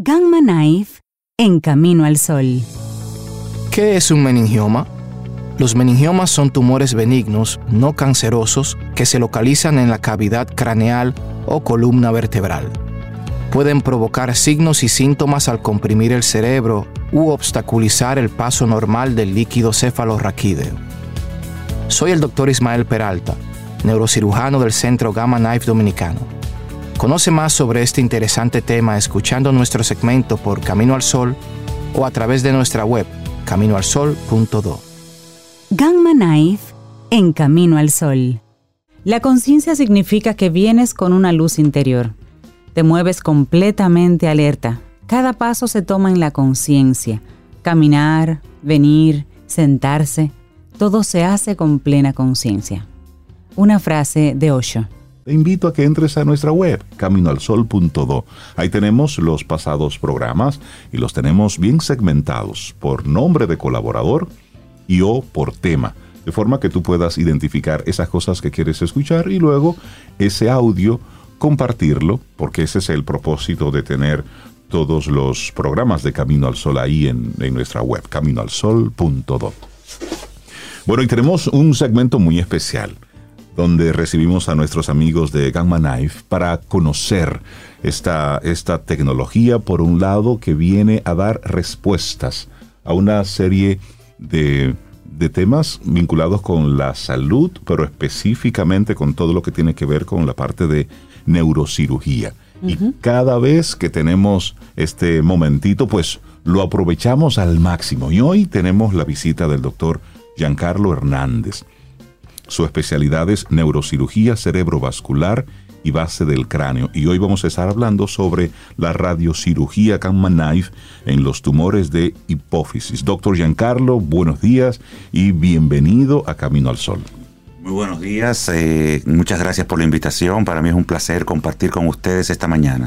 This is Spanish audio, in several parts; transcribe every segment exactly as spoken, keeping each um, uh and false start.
Gamma Knife en Camino al Sol. ¿Qué es un meningioma? Los meningiomas son tumores benignos, no cancerosos, que se localizan en la cavidad craneal o columna vertebral. Pueden provocar signos y síntomas al comprimir el cerebro u obstaculizar el paso normal del líquido cefalorraquídeo. Soy el doctor Ismael Peralta, neurocirujano del Centro Gamma Knife Dominicano. Conoce más sobre este interesante tema escuchando nuestro segmento por Camino al Sol o a través de nuestra web, camino al sol punto do. Gamma Knife en Camino al Sol. La conciencia significa que vienes con una luz interior. Te mueves completamente alerta. Cada paso se toma en la conciencia. Caminar, venir, sentarse, todo se hace con plena conciencia. Una frase de Osho. Te invito a que entres a nuestra web, camino al sol punto do. Ahí tenemos los pasados programas y los tenemos bien segmentados por nombre de colaborador y o por tema, de forma que tú puedas identificar esas cosas que quieres escuchar y luego ese audio compartirlo, porque ese es el propósito de tener todos los programas de Camino al Sol ahí en, en nuestra web, camino al sol punto do. Bueno, y tenemos un segmento muy especial, donde recibimos a nuestros amigos de Gamma Knife para conocer esta, esta tecnología, por un lado, que viene a dar respuestas a una serie de, de temas vinculados con la salud, pero específicamente con todo lo que tiene que ver con la parte de neurocirugía. Uh-huh. Y cada vez que tenemos este momentito, pues lo aprovechamos al máximo. Y hoy tenemos la visita del doctor Giancarlo Hernández. Su especialidad es neurocirugía cerebrovascular y base del cráneo. Y hoy vamos a estar hablando sobre la radiocirugía Gamma Knife en los tumores de hipófisis. Doctor Giancarlo, buenos días y bienvenido a Camino al Sol. Muy buenos días, eh, muchas gracias por la invitación. Para mí es un placer compartir con ustedes esta mañana.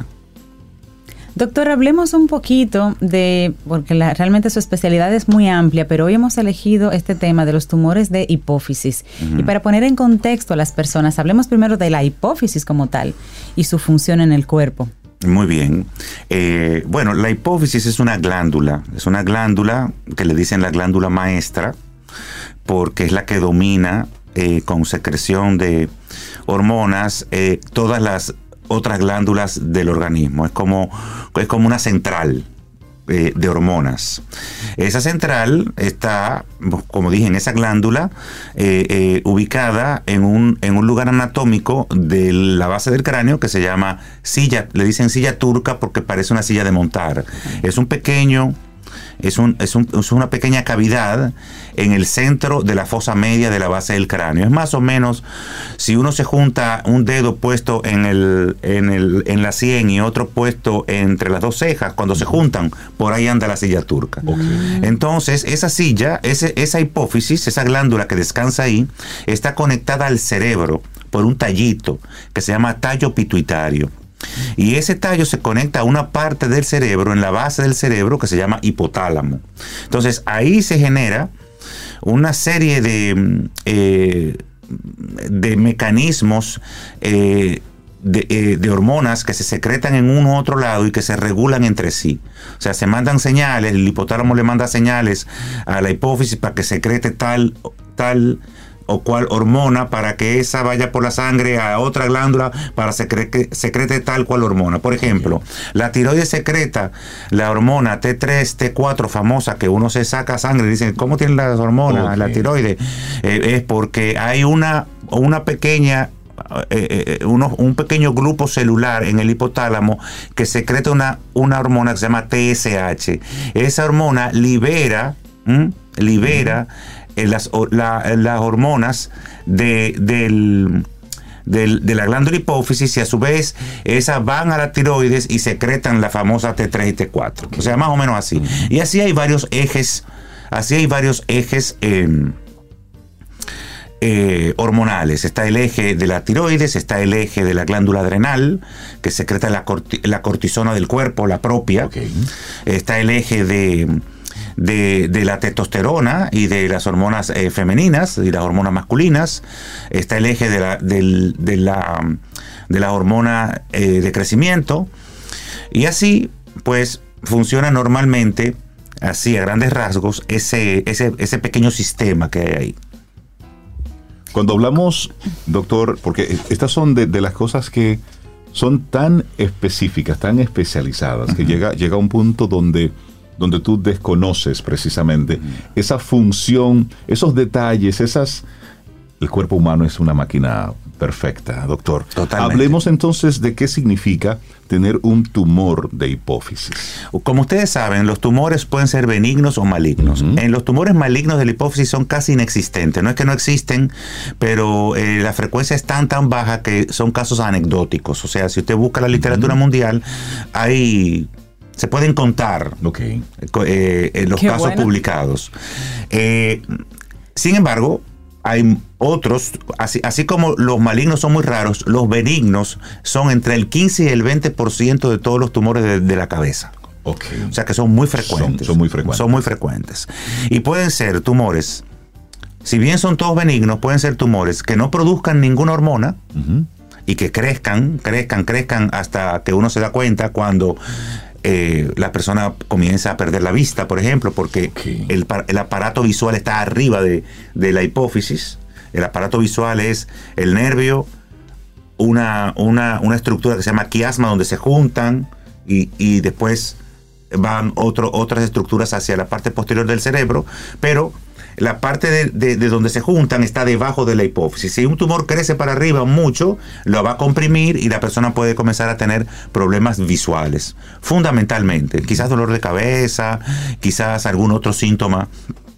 Doctor, hablemos un poquito de, porque la, realmente su especialidad es muy amplia, pero hoy hemos elegido este tema de los tumores de hipófisis. Uh-huh. Y para poner en contexto a las personas, hablemos primero de la hipófisis como tal y su función en el cuerpo. Muy bien. Eh, bueno, la hipófisis es una glándula, es una glándula que le dicen la glándula maestra, porque es la que domina eh, con secreción de hormonas eh, todas las otras glándulas del organismo. Es como, es como una central eh, de hormonas. Esa central está, como dije, en esa glándula eh, eh, ubicada en un, en un lugar anatómico de la base del cráneo que se llama silla, le dicen silla turca porque parece una silla de montar. Es un pequeño Es, un, es, un, es una pequeña cavidad en el centro de la fosa media de la base del cráneo. Es más o menos, si uno se junta un dedo puesto en, el, en, el, en la sien y otro puesto entre las dos cejas, cuando se juntan, por ahí anda la silla turca. Okay. Entonces, esa silla, ese, esa hipófisis, esa glándula que descansa ahí, está conectada al cerebro por un tallito que se llama tallo pituitario. Y ese tallo se conecta a una parte del cerebro, en la base del cerebro, que se llama hipotálamo. Entonces, ahí se genera una serie de, eh, de mecanismos eh, de, eh, de hormonas que se secretan en uno u otro lado y que se regulan entre sí. O sea, se mandan señales, el hipotálamo le manda señales a la hipófisis para que secrete tal, tal o cual hormona, para que esa vaya por la sangre a otra glándula para secrete, secrete tal cual hormona. Por ejemplo, la tiroides secreta la hormona T tres, T cuatro famosa, que uno se saca sangre y dicen, ¿cómo tienen las hormonas, okay, la tiroides? Eh, es porque hay una, una pequeña Eh, eh, uno, un pequeño grupo celular en el hipotálamo que secreta una, una hormona que se llama T S H. Esa hormona libera, ¿m? libera eh, las, la, las hormonas de, del, del, de la glándula hipófisis, y a su vez esas van a la tiroides y secretan la famosa T tres y T cuatro. O sea, más o menos así. Y así hay varios ejes, así hay varios ejes eh, Eh, hormonales. Está el eje de la tiroides, está el eje de la glándula adrenal, que secreta la, corti- la cortisona del cuerpo, la propia. Okay. Está el eje de, de, de la testosterona y de las hormonas eh, femeninas y las hormonas masculinas. Está el eje de la, de, de la, de la hormona eh, de crecimiento. Y así, pues, funciona normalmente, así a grandes rasgos, ese, ese, ese pequeño sistema que hay ahí. Cuando hablamos, doctor, porque estas son de, de las cosas que son tan específicas, tan especializadas, uh-huh. que llega, llega a un punto donde, donde tú desconoces precisamente uh-huh. esa función, esos detalles, esas... El cuerpo humano es una máquina perfecta, doctor. Totalmente. Hablemos entonces de qué significa tener un tumor de hipófisis. Como ustedes saben, los tumores pueden ser benignos o malignos. Uh-huh. En los tumores malignos de la hipófisis son casi inexistentes. No es que no existen, pero eh, la frecuencia es tan, tan baja que son casos anecdóticos. O sea, si usted busca la literatura uh-huh. mundial, hay... se pueden contar okay. eh, eh, los Qué casos bueno. publicados. Eh, sin embargo, hay otros, así, así como los malignos son muy raros, los benignos son entre el quince y el veinte por ciento de todos los tumores de, de la cabeza. Okay. O sea que son muy frecuentes. Son, son muy frecuentes. Son muy frecuentes. Y pueden ser tumores, si bien son todos benignos, pueden ser tumores que no produzcan ninguna hormona uh-huh. y que crezcan, crezcan, crezcan hasta que uno se da cuenta cuando... Eh, la persona comienza a perder la vista, por ejemplo, porque okay. el, el aparato visual está arriba de, de la hipófisis. El aparato visual es el nervio, una, una, una estructura que se llama quiasma, donde se juntan y, y después van otro, otras estructuras hacia la parte posterior del cerebro, pero la parte de, de, de donde se juntan está debajo de la hipófisis. Si un tumor crece para arriba mucho, lo va a comprimir y la persona puede comenzar a tener problemas visuales. Fundamentalmente, quizás dolor de cabeza, quizás algún otro síntoma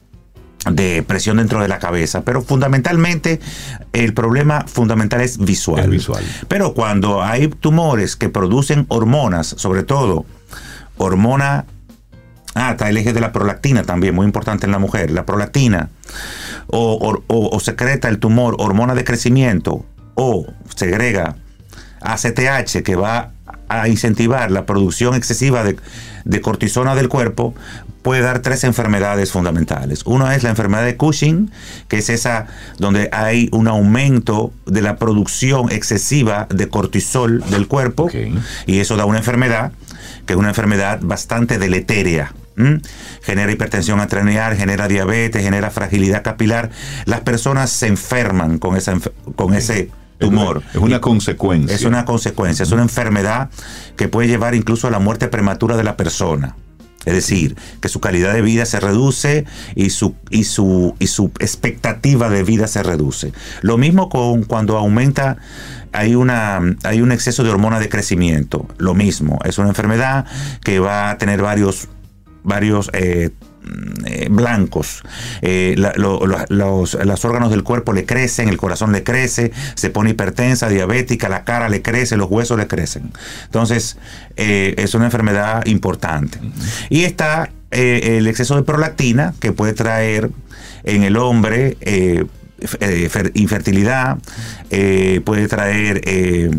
de presión dentro de la cabeza, pero fundamentalmente el problema fundamental es visual. Es visual. Pero cuando hay tumores que producen hormonas, sobre todo hormona Ah, está el eje de la prolactina también, muy importante en la mujer. La prolactina, o, o, o, o secreta el tumor hormona de crecimiento, o segrega A C T H, que va a incentivar la producción excesiva de, de cortisona del cuerpo, puede dar tres enfermedades fundamentales. Una es la enfermedad de Cushing, que es esa donde hay un aumento de la producción excesiva de cortisol del cuerpo, okay. y eso da una enfermedad, que es una enfermedad bastante deletérea. ¿Mm? Genera hipertensión arterial, genera diabetes, genera fragilidad capilar. Las personas se enferman con, esa, con ese tumor. Es una, es una consecuencia. Es una consecuencia, es una enfermedad que puede llevar incluso a la muerte prematura de la persona. Es decir, que su calidad de vida se reduce y su, y su, y su expectativa de vida se reduce. Lo mismo con cuando aumenta, hay, una, hay un exceso de hormona de crecimiento. Lo mismo, es una enfermedad que va a tener varios, varios eh, eh, blancos. Eh, la, lo, lo, los, los órganos del cuerpo le crecen, el corazón le crece, se pone hipertensa, diabética, la cara le crece, los huesos le crecen. Entonces, eh, es una enfermedad importante. Uh-huh. Y está eh, el exceso de prolactina, que puede traer en el hombre eh, eh, infertilidad, eh, puede traer eh,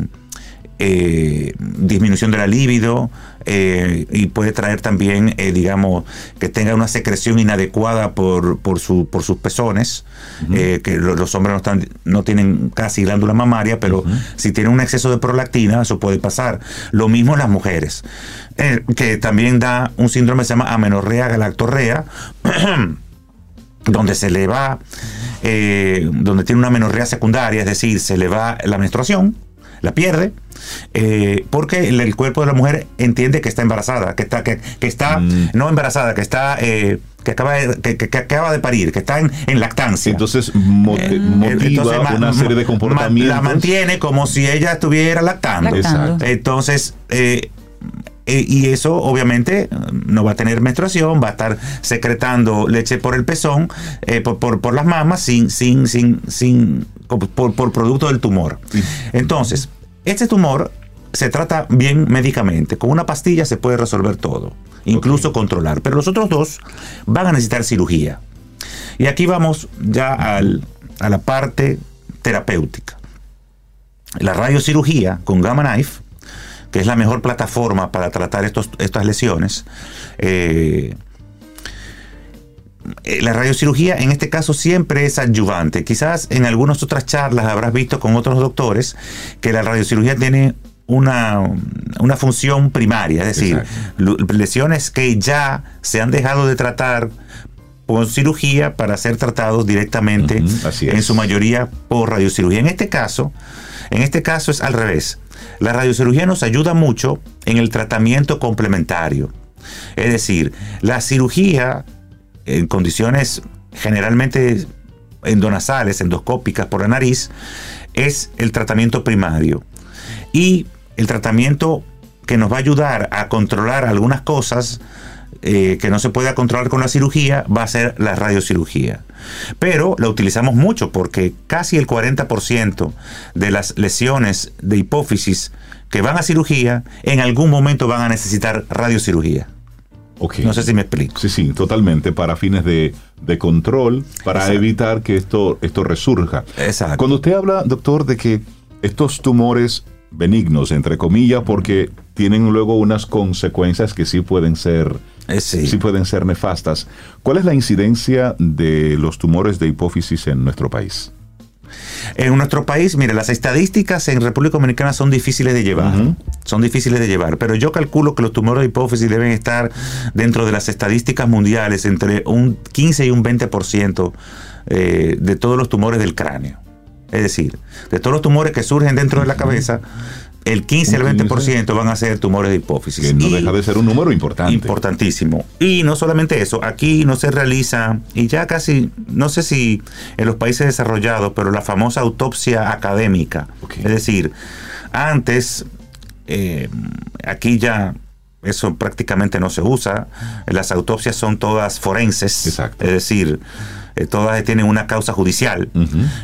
eh, disminución de la libido, eh, y puede traer también, eh, digamos, que tenga una secreción inadecuada por, por, su, por sus pezones, uh-huh. eh, que lo, los hombres no, están, no tienen casi glándula mamaria, pero uh-huh. si tienen un exceso de prolactina, eso puede pasar. Lo mismo en las mujeres, eh, que también da un síndrome que se llama amenorrea galactorrea, donde se le va, eh, donde tiene una amenorrea secundaria, es decir, se le va la menstruación, la pierde, eh, porque el, el cuerpo de la mujer entiende que está embarazada, que está, que, que está mm. no embarazada, que está, eh, que acaba de, que, que, que acaba de parir, que está en, en lactancia. Entonces mot- eh, motiva entonces, una ma, serie de comportamientos. La mantiene como si ella estuviera lactando. lactando. Entonces, eh, eh, y eso obviamente no va a tener menstruación, va a estar secretando leche por el pezón, eh, por, por, por las mamas, sin, sin, sin, sin Por, por producto del tumor. Entonces, este tumor se trata bien médicamente. Con una pastilla se puede resolver todo, incluso okay. controlar. Pero los otros dos van a necesitar cirugía. Y aquí vamos ya al, a la parte terapéutica. La radiocirugía con Gamma Knife, que es la mejor plataforma para tratar estos, estas lesiones, eh, la radiocirugía en este caso siempre es adyuvante. Quizás en algunas otras charlas habrás visto con otros doctores que la radiocirugía tiene una, una función primaria, es decir, Exacto. lesiones que ya se han dejado de tratar con cirugía para ser tratados directamente, uh-huh, en su mayoría por radiocirugía. En este caso, en este caso es al revés. La radiocirugía nos ayuda mucho en el tratamiento complementario. Es decir, la cirugía en condiciones generalmente endonasales, endoscópicas por la nariz, es el tratamiento primario. Y el tratamiento que nos va a ayudar a controlar algunas cosas eh, que no se pueda controlar con la cirugía va a ser la radiocirugía. Pero la utilizamos mucho porque casi el cuarenta por ciento de las lesiones de hipófisis que van a cirugía en algún momento van a necesitar radiocirugía. Okay. No sé si me explico. Sí, sí, totalmente, para fines de, de control, para Exacto. evitar que esto, esto resurja. Exacto. Cuando usted habla, doctor, de que estos tumores benignos, entre comillas, porque tienen luego unas consecuencias que sí pueden ser, eh, sí. sí pueden ser nefastas, ¿cuál es la incidencia de los tumores de hipófisis en nuestro país? En nuestro país, mire, las estadísticas en República Dominicana son difíciles de llevar. Uh-huh. Son difíciles de llevar, pero yo calculo que los tumores de hipófisis deben estar dentro de las estadísticas mundiales entre un quince y un veinte por ciento eh, de todos los tumores del cráneo. Es decir, de todos los tumores que surgen dentro de la cabeza, el quince al veinte por ciento van a ser tumores de hipófisis. Que no y deja de ser un número importante. Importantísimo. Y no solamente eso, aquí no se realiza, y ya casi, no sé si en los países desarrollados, pero la famosa autopsia académica. Okay. Es decir, antes, eh, aquí ya eso prácticamente no se usa. Las autopsias son todas forenses. Exacto. Es decir, eh, todas tienen una causa judicial, uh-huh.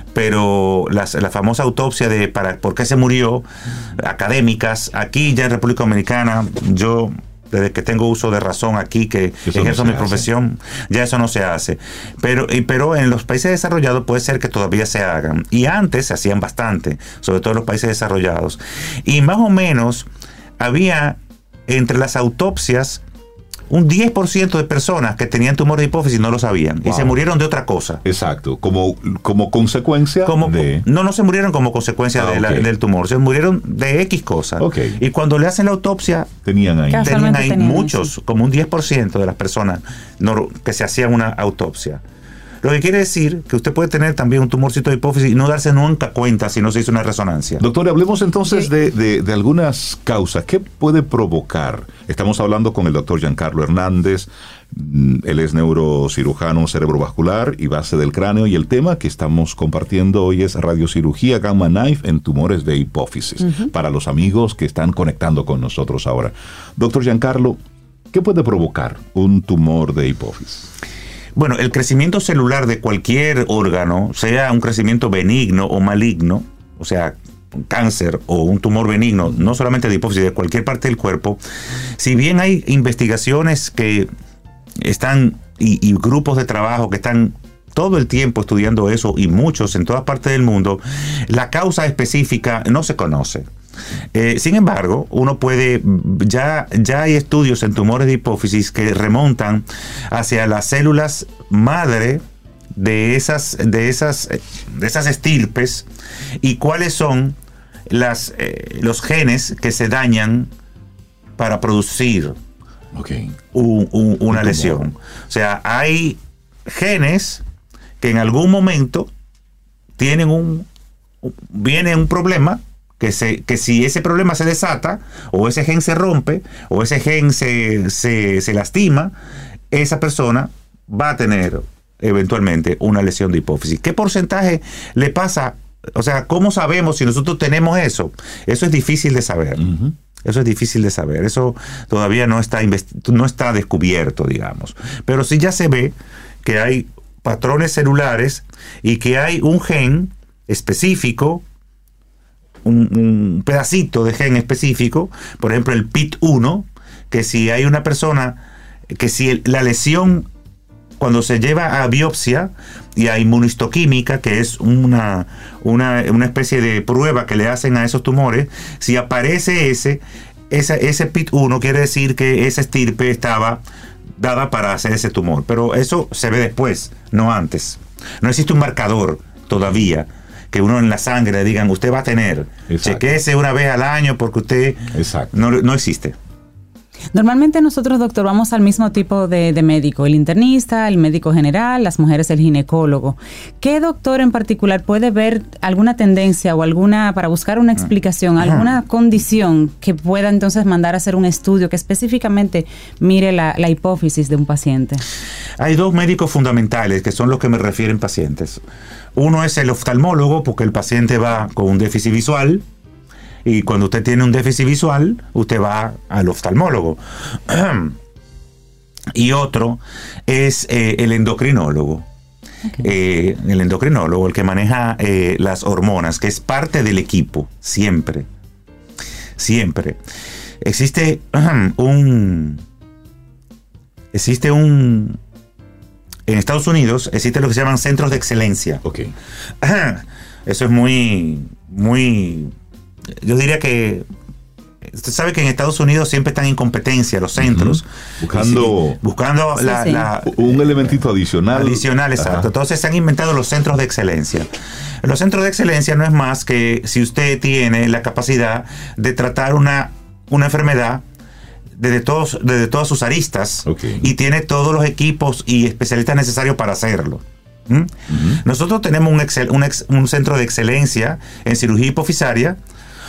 pero las, la famosa autopsia de para por qué se murió, académicas, aquí ya en República Dominicana, yo desde que tengo uso de razón aquí, que eso ejerzo no mi profesión, ya eso no se hace. Pero, y, pero en los países desarrollados puede ser que todavía se hagan. Y antes se hacían bastante, sobre todo en los países desarrollados. Y más o menos había entre las autopsias un diez por ciento de personas que tenían tumor de hipófisis no lo sabían. Wow. Y se murieron de otra cosa. Exacto, como, como consecuencia como, de... No, no se murieron como consecuencia ah, de la, okay. del tumor, se murieron de X cosa. Okay. Y cuando le hacen la autopsia, tenían ahí, tenían ahí tenían muchos, eso. como un diez por ciento de las personas no, que se hacían una autopsia. Lo que quiere decir que usted puede tener también un tumorcito de hipófisis y no darse nunca cuenta si no se hizo una resonancia. Doctor, hablemos entonces sí. de, de, de algunas causas. ¿Qué puede provocar? Estamos hablando con el doctor Giancarlo Hernández. Él es neurocirujano cerebrovascular y base del cráneo. Y el tema que estamos compartiendo hoy es radiocirugía Gamma Knife en tumores de hipófisis. Uh-huh. Para los amigos que están conectando con nosotros ahora. Doctor Giancarlo, ¿qué puede provocar un tumor de hipófisis? Bueno, el crecimiento celular de cualquier órgano, sea un crecimiento benigno o maligno, o sea, un cáncer o un tumor benigno, no solamente de hipófisis, de cualquier parte del cuerpo, si bien hay investigaciones que están y, y grupos de trabajo que están todo el tiempo estudiando eso, y muchos en todas partes del mundo, la causa específica no se conoce. Eh, sin embargo, uno puede, ya, ya hay estudios en tumores de hipófisis que remontan hacia las células madre de esas, de esas, de esas estirpes, y cuáles son las, eh, los genes que se dañan para producir okay. un, un, una lesión. O sea, hay genes que en algún momento tienen un, viene un problema. Que, se, que si ese problema se desata, o ese gen se rompe, o ese gen se, se, se lastima, esa persona va a tener eventualmente una lesión de hipófisis. ¿Qué porcentaje le pasa? O sea, ¿cómo sabemos si nosotros tenemos eso? Eso es difícil de saber. Uh-huh. Eso es difícil de saber. Eso todavía no está, investi- no está descubierto, digamos. Pero sí ya se ve que hay patrones celulares y que hay un gen específico, Un, un pedacito de gen específico, por ejemplo el P I T uno, que si hay una persona, que si el, la lesión, cuando se lleva a biopsia y a inmunistoquímica, que es una, una, una especie de prueba que le hacen a esos tumores, si aparece ese, ese, ese P I T uno, quiere decir que esa estirpe estaba dada para hacer ese tumor. Pero eso se ve después, no antes. No existe un marcador todavía que uno en la sangre le digan, usted va a tener, chequéese una vez al año porque usted Exacto. no, no existe. Normalmente nosotros, doctor, vamos al mismo tipo de, de médico, el internista, el médico general, las mujeres el ginecólogo. ¿Qué doctor en particular puede ver alguna tendencia o alguna, para buscar una explicación, alguna condición que pueda entonces mandar a hacer un estudio que específicamente mire la, la hipófisis de un paciente? Hay dos médicos fundamentales que son los que me refieren pacientes. Uno es el oftalmólogo, porque el paciente va con un déficit visual. Y cuando usted tiene un déficit visual, usted va al oftalmólogo. Y otro es eh, el endocrinólogo. Okay. Eh, el endocrinólogo, el que maneja eh, las hormonas, que es parte del equipo, siempre. Siempre. Existe un... Existe un... En Estados Unidos existe lo que se llaman centros de excelencia. Okay. Eso es muy... muy yo diría que usted sabe que en Estados Unidos siempre están en competencia los centros. Uh-huh. Buscando, sí, buscando la, sí, sí. La, un elementito adicional. Adicional, exacto. Ajá. Entonces se han inventado los centros de excelencia. Los centros de excelencia no es más que si usted tiene la capacidad de tratar una, una enfermedad desde, todos, desde todas sus aristas, okay, y tiene todos los equipos y especialistas necesarios para hacerlo. ¿Mm? Uh-huh. Nosotros tenemos un, excel, un, ex, un centro de excelencia en cirugía hipofisaria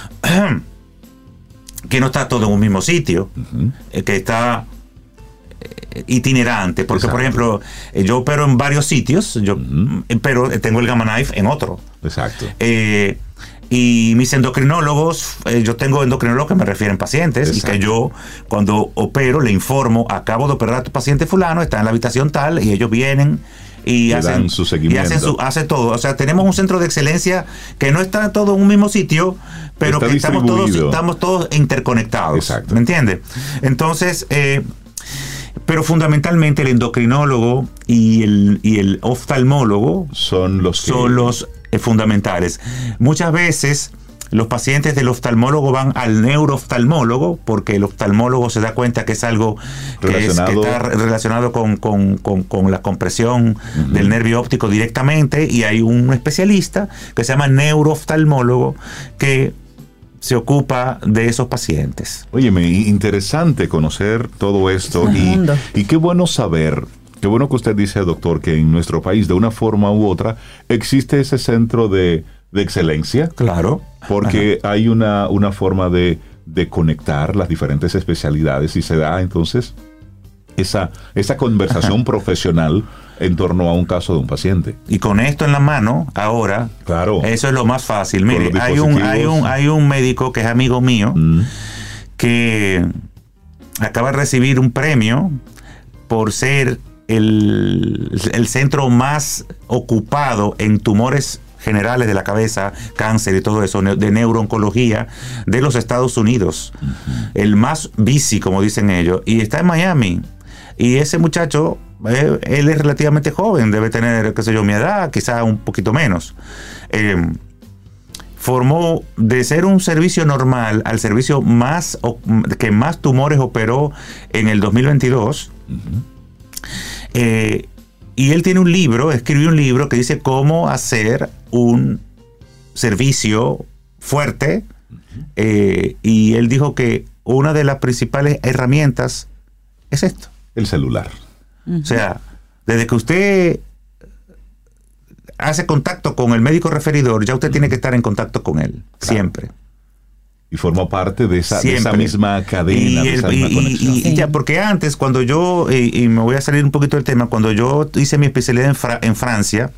que no está todo en un mismo sitio, uh-huh, eh, que está eh, itinerante, porque exacto, por ejemplo, eh, yo opero en varios sitios, yo, uh-huh, pero tengo el Gamma Knife en otro. Exacto. Eh, y mis endocrinólogos, eh, yo tengo endocrinólogos que me refieren pacientes, exacto, y que yo cuando opero le informo, acabo de operar a tu paciente fulano, está en la habitación tal, y ellos vienen y hacen su seguimiento. Y hacen su, hace todo. O sea, tenemos un centro de excelencia que no está todo en un mismo sitio, pero está que estamos todos, estamos todos interconectados. Exacto. ¿Me entiende? Entonces, eh, pero fundamentalmente el endocrinólogo y el, y el oftalmólogo son los, que... son los eh, fundamentales. Muchas veces los pacientes del oftalmólogo van al neurooftalmólogo porque el oftalmólogo se da cuenta que es algo que, es, que está relacionado con, con, con, con la compresión, uh-huh, del nervio óptico directamente, y hay un especialista que se llama neurooftalmólogo que se ocupa de esos pacientes. Óyeme, interesante conocer todo esto y, y qué bueno saber, qué bueno que usted dice, doctor, que en nuestro país de una forma u otra existe ese centro de de excelencia. Claro. Porque ajá, hay una, una forma de, de conectar las diferentes especialidades y se da entonces esa, esa conversación, ajá, profesional en torno a un caso de un paciente. Y con esto en la mano, ahora, claro, eso es lo más fácil. Mire, hay un, hay, un, hay un médico que es amigo mío, mm, que acaba de recibir un premio por ser el, el centro más ocupado en tumores generales de la cabeza, cáncer y todo eso, de neurooncología de los Estados Unidos. Uh-huh. El más busy, como dicen ellos, y está en Miami. Y ese muchacho, eh, él es relativamente joven, debe tener, qué sé yo, mi edad, quizá un poquito menos. Eh, formó de ser un servicio normal al servicio más que más tumores operó en el dos mil veintidós. Uh-huh. Eh, Y él tiene un libro, escribió un libro que dice cómo hacer un servicio fuerte. Uh-huh. Eh, y él dijo que una de las principales herramientas es esto. El celular. Uh-huh. O sea, desde que usted hace contacto con el médico referidor, ya usted, uh-huh, tiene que estar en contacto con él, claro, siempre. Y forma parte de esa, de esa misma cadena, y el, de esa misma y, conexión. Y, y ya, porque antes, cuando yo, y, y me voy a salir un poquito del tema, cuando yo hice mi especialidad en, Fra, en Francia,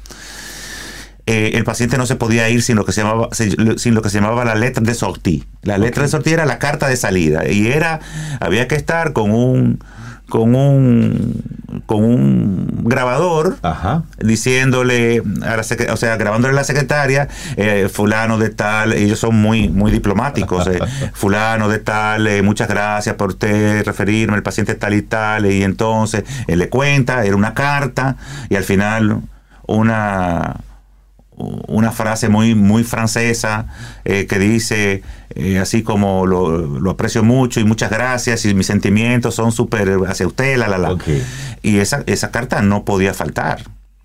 eh, el paciente no se podía ir sin lo que se llamaba, sin lo que se llamaba la lettre de sortie. La okay. letra de sortie era la carta de salida, y era, había que estar con un con un con un grabador, ajá, diciéndole a la secre- o sea, grabándole a la secretaria, eh, fulano de tal, ellos son muy muy diplomáticos, eh, fulano de tal, eh, muchas gracias por usted referirme, el paciente tal y tal, y entonces él le cuenta, era una carta, y al final una una frase muy muy francesa eh, que dice eh, así como lo, lo aprecio mucho y muchas gracias y mis sentimientos son súper hacia usted, la la la. Okay. Y esa, esa carta no podía faltar.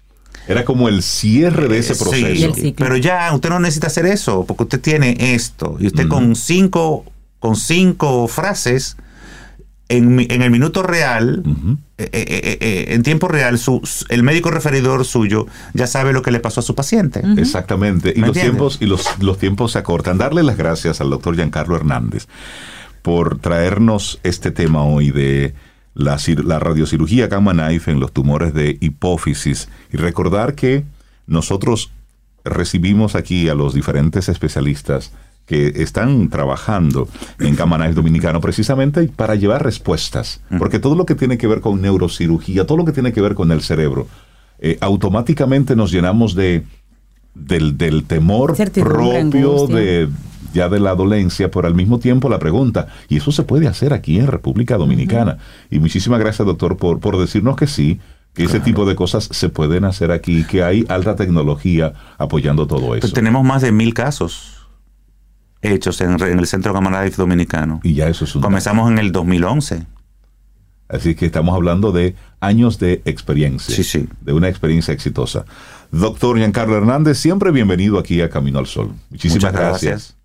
Era como el cierre de ese proceso. Sí, pero ya usted no necesita hacer eso, porque usted tiene esto. Y usted uh-huh. con cinco, con cinco frases, en, en el minuto real, uh-huh. eh, eh, eh, en tiempo real, su, el médico referidor suyo ya sabe lo que le pasó a su paciente. Uh-huh. Exactamente. Y los tiempos, y los, los tiempos se acortan. Darle las gracias al doctor Giancarlo Hernández por traernos este tema hoy de la, la radiocirugía Gamma Knife en los tumores de hipófisis. Y recordar que nosotros recibimos aquí a los diferentes especialistas que están trabajando en Gamma Knife Dominicano precisamente para llevar respuestas. Porque todo lo que tiene que ver con neurocirugía, todo lo que tiene que ver con el cerebro, eh, automáticamente nos llenamos de del, del temor propio de, ya de la dolencia, pero al mismo tiempo la pregunta, y eso se puede hacer aquí en República Dominicana. Uh-huh. Y muchísimas gracias, doctor, por, por decirnos que sí, que claro. ese tipo de cosas se pueden hacer aquí, que hay alta tecnología apoyando todo eso. Pero tenemos más de mil casos hechos en, en el Centro Gamma Knife Dominicano. Y ya eso es un... Comenzamos en el dos mil once. Así que estamos hablando de años de experiencia. Sí, sí. De una experiencia exitosa. Doctor Giancarlo Hernández, siempre bienvenido aquí a Camino al Sol. Muchísimas gracias. gracias.